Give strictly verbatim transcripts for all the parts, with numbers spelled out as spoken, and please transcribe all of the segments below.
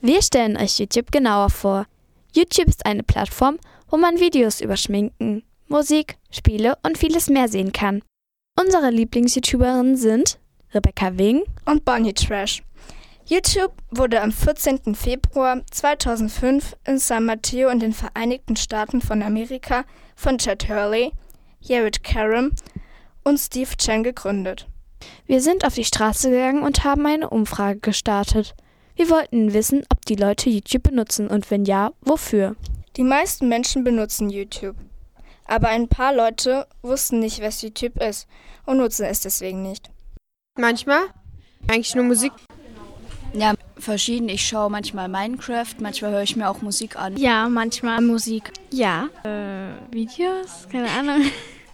Wir stellen euch YouTube genauer vor. YouTube ist eine Plattform, wo man Videos über Schminken, Musik, Spiele und vieles mehr sehen kann. Unsere Lieblings-YouTuberinnen sind Rebecca Wing und Bonnie Trash. YouTube wurde am vierzehnten Februar zweitausendfünf in San Mateo in den Vereinigten Staaten von Amerika von Chad Hurley, Jared Karam und Steve Chen gegründet. Wir sind auf die Straße gegangen und haben eine Umfrage gestartet. Wir wollten wissen, ob die Leute YouTube benutzen und wenn ja, wofür. Die meisten Menschen benutzen YouTube. Aber ein paar Leute wussten nicht, was YouTube ist und nutzen es deswegen nicht. Manchmal. Eigentlich nur Musik. Ja, verschieden. Ich schaue manchmal Minecraft, manchmal höre ich mir auch Musik an. Ja, manchmal Musik. Ja. Äh, Videos? Keine Ahnung.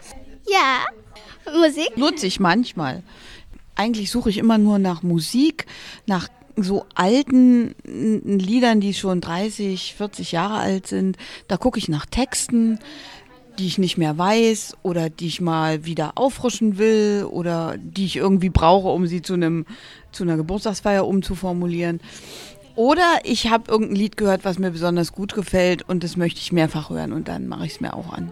Ja, Musik. Nutze ich manchmal. Eigentlich suche ich immer nur nach Musik, nach so alten Liedern, die schon dreißig, vierzig Jahre alt sind. Da gucke ich nach Texten, die ich nicht mehr weiß oder die ich mal wieder auffrischen will oder die ich irgendwie brauche, um sie zu einem zu einer Geburtstagsfeier umzuformulieren. Oder ich habe irgendein Lied gehört, was mir besonders gut gefällt und das möchte ich mehrfach hören und dann mache ich es mir auch an.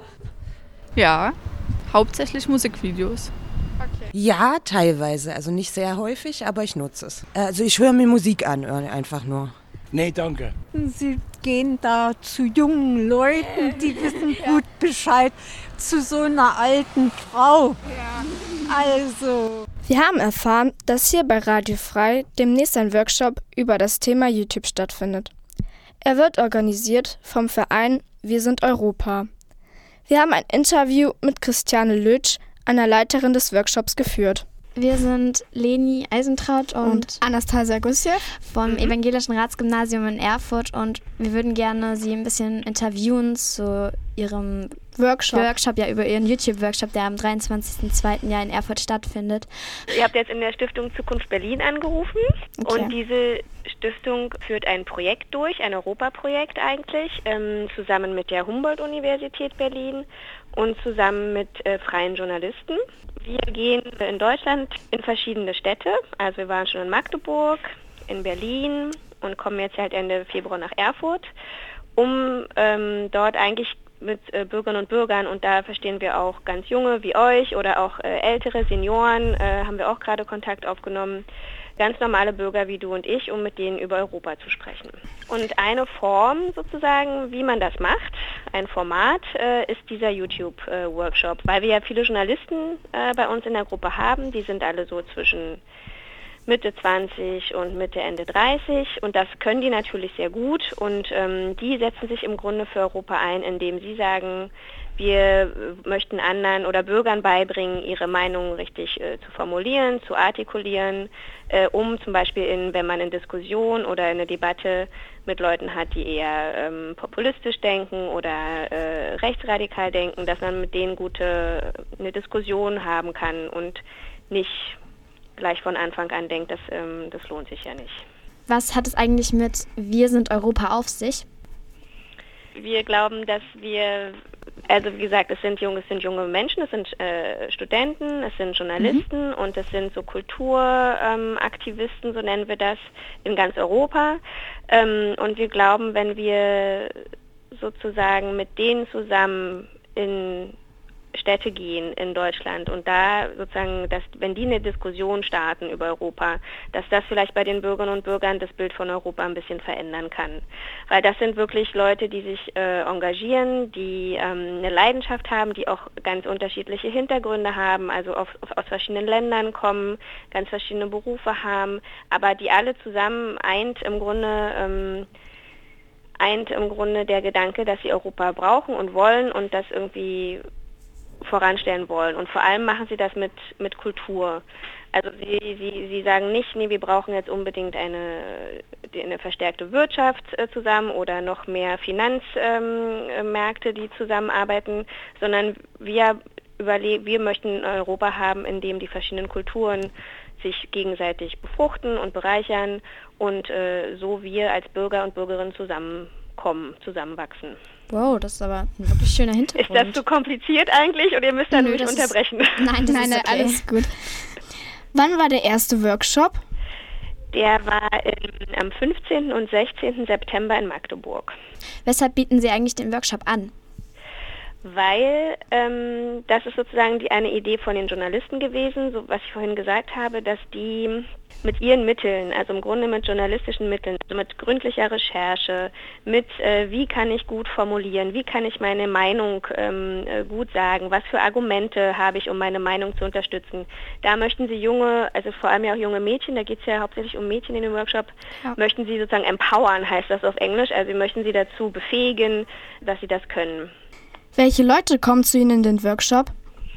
Ja, hauptsächlich Musikvideos. Okay. Ja, teilweise. Also nicht sehr häufig, aber ich nutze es. Also ich höre mir Musik an, einfach nur. Nee, danke. Sie gehen da zu jungen Leuten, die wissen gut Bescheid, zu so einer alten Frau. Ja. Also. Wir haben erfahren, dass hier bei Radio Frei demnächst ein Workshop über das Thema YouTube stattfindet. Er wird organisiert vom Verein Wir sind Europa. Wir haben ein Interview mit Christiane Lötsch, einer Leiterin des Workshops, geführt. Wir sind Leni Eisentraut und, und Anastasia Gussjew vom mhm. Evangelischen Ratsgymnasium in Erfurt und wir würden gerne Sie ein bisschen interviewen zu Ihrem Workshop, Workshop ja, über Ihren YouTube-Workshop, der am dreiundzwanzigsten zweiten Jahr in Erfurt stattfindet. Ihr habt jetzt in der Stiftung Zukunft Berlin angerufen okay. und diese Stiftung führt ein Projekt durch, ein Europaprojekt eigentlich, ähm, zusammen mit der Humboldt-Universität Berlin und zusammen mit äh, freien Journalisten. Wir gehen in Deutschland in verschiedene Städte, also wir waren schon in Magdeburg, in Berlin und kommen jetzt halt Ende Februar nach Erfurt, um ähm, dort eigentlich mit äh, Bürgerinnen und Bürgern, und da verstehen wir auch ganz junge wie euch oder auch äh, ältere Senioren, äh, haben wir auch gerade Kontakt aufgenommen, ganz normale Bürger wie du und ich, um mit denen über Europa zu sprechen. Und eine Form sozusagen, wie man das macht, ein Format, äh, ist dieser YouTube-Workshop, äh, weil wir ja viele Journalisten äh, bei uns in der Gruppe haben, die sind alle so zwischen Mitte zwanzig und Mitte, Ende dreißig und das können die natürlich sehr gut und ähm, die setzen sich im Grunde für Europa ein, indem sie sagen, wir möchten anderen oder Bürgern beibringen, ihre Meinungen richtig äh, zu formulieren, zu artikulieren, äh, um zum Beispiel, in, wenn man in Diskussion oder in eine Debatte mit Leuten hat, die eher ähm, populistisch denken oder äh, rechtsradikal denken, dass man mit denen gute eine Diskussion haben kann und nicht gleich von Anfang an denkt, das, ähm, das lohnt sich ja nicht. Was hat es eigentlich mit Wir sind Europa auf sich? Wir glauben, dass wir, also wie gesagt, es sind junge, es sind junge Menschen, es sind äh, Studenten, es sind Journalisten mhm. und es sind so Kulturaktivisten, ähm, so nennen wir das, in ganz Europa. Ähm, und wir glauben, wenn wir sozusagen mit denen zusammen in Städte gehen in Deutschland und da sozusagen, dass wenn die eine Diskussion starten über Europa, dass das vielleicht bei den Bürgerinnen und Bürgern das Bild von Europa ein bisschen verändern kann. Weil das sind wirklich Leute, die sich äh, engagieren, die ähm, eine Leidenschaft haben, die auch ganz unterschiedliche Hintergründe haben, also auf, auf, aus verschiedenen Ländern kommen, ganz verschiedene Berufe haben, aber die alle zusammen eint im Grunde ähm, eint im Grunde der Gedanke, dass sie Europa brauchen und wollen und das irgendwie voranstellen wollen. Und vor allem machen sie das mit, mit Kultur. Also sie, sie, sie sagen nicht, nee, wir brauchen jetzt unbedingt eine, eine verstärkte Wirtschaft äh, zusammen oder noch mehr Finanzmärkte, ähm, die zusammenarbeiten, sondern wir, überle- wir möchten ein Europa haben, in dem die verschiedenen Kulturen sich gegenseitig befruchten und bereichern und äh, so wir als Bürger und Bürgerinnen zusammenkommen, zusammenwachsen. Wow, das ist aber ein wirklich schöner Hintergrund. Ist das zu kompliziert eigentlich oder ihr müsst da Nö, mich unterbrechen? Ist, nein, das nein, ist okay. Alles gut. Wann war der erste Workshop? Der war im, am fünfzehnten und sechzehnten September in Magdeburg. Weshalb bieten Sie eigentlich den Workshop an? Weil ähm, das ist sozusagen die eine Idee von den Journalisten gewesen, so was ich vorhin gesagt habe, dass die mit ihren Mitteln, also im Grunde mit journalistischen Mitteln, also mit gründlicher Recherche, mit äh, wie kann ich gut formulieren, wie kann ich meine Meinung ähm, äh, gut sagen, was für Argumente habe ich, um meine Meinung zu unterstützen. Da möchten sie junge, also vor allem ja auch junge Mädchen, da geht es ja hauptsächlich um Mädchen in dem Workshop, ja. möchten sie sozusagen empowern, heißt das auf Englisch, also sie möchten sie dazu befähigen, dass sie das können. Welche Leute kommen zu Ihnen in den Workshop?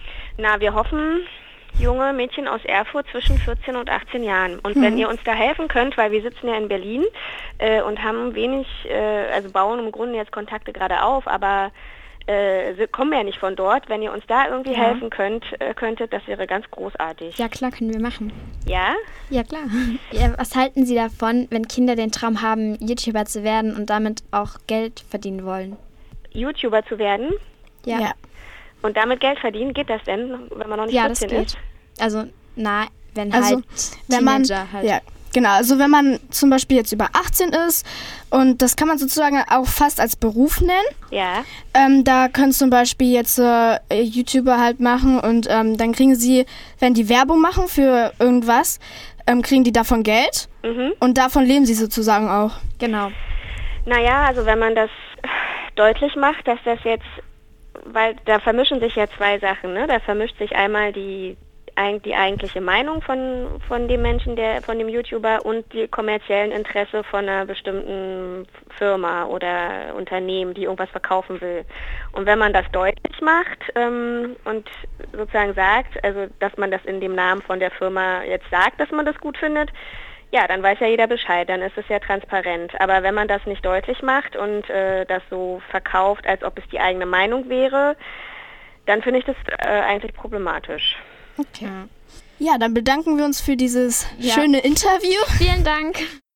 Na, wir hoffen, junge Mädchen aus Erfurt zwischen vierzehn und achtzehn Jahren. Und mhm. wenn ihr uns da helfen könnt, weil wir sitzen ja in Berlin äh, und haben wenig, äh, also bauen im Grunde jetzt Kontakte gerade auf, aber äh, wir kommen ja nicht von dort. Wenn ihr uns da irgendwie ja. helfen könnt, äh, könntet, das wäre ganz großartig. Ja, klar, können wir machen. Ja? Ja, klar. Ja, was halten Sie davon, wenn Kinder den Traum haben, YouTuber zu werden und damit auch Geld verdienen wollen? YouTuber zu werden? Ja. ja. Und damit Geld verdienen, geht das denn, wenn man noch nicht ja, vierzehn das geht. ist? Also, na, wenn also, halt wenn man, Teenager halt. Ja, genau. Also wenn man zum Beispiel jetzt über achtzehn ist und das kann man sozusagen auch fast als Beruf nennen. Ja. Ähm, da können zum Beispiel jetzt äh, YouTuber halt machen und ähm, dann kriegen sie, wenn die Werbung machen für irgendwas, ähm, kriegen die davon Geld mhm. und davon leben sie sozusagen auch. Genau. Naja, also wenn man das deutlich macht, dass das jetzt, weil da vermischen sich ja zwei Sachen, ne? Da vermischt sich einmal die, die eigentliche Meinung von, von dem Menschen, der, von dem YouTuber und die kommerziellen Interesse von einer bestimmten Firma oder Unternehmen, die irgendwas verkaufen will. Und wenn man das deutlich macht ähm, und sozusagen sagt, also dass man das in dem Namen von der Firma jetzt sagt, dass man das gut findet, ja, dann weiß ja jeder Bescheid, dann ist es ja transparent. Aber wenn man das nicht deutlich macht und äh, das so verkauft, als ob es die eigene Meinung wäre, dann finde ich das äh, eigentlich problematisch. Okay. Ja, dann bedanken wir uns für dieses ja. schöne Interview. Vielen Dank.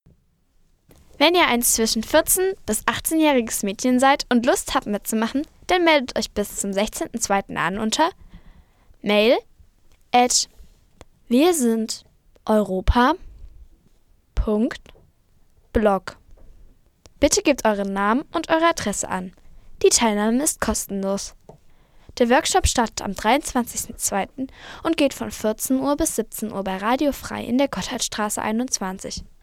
Wenn ihr ein zwischen vierzehn bis achtzehnjähriges Mädchen seid und Lust habt mitzumachen, dann meldet euch bis zum sechzehnten zweiten an unter mail at wir sind Europa Punkt blog. Bitte gebt euren Namen und eure Adresse an. Die Teilnahme ist kostenlos. Der Workshop startet am dreiundzwanzigsten zweiten und geht von vierzehn Uhr bis siebzehn Uhr bei Radio Frei in der Gotthardstraße einundzwanzig.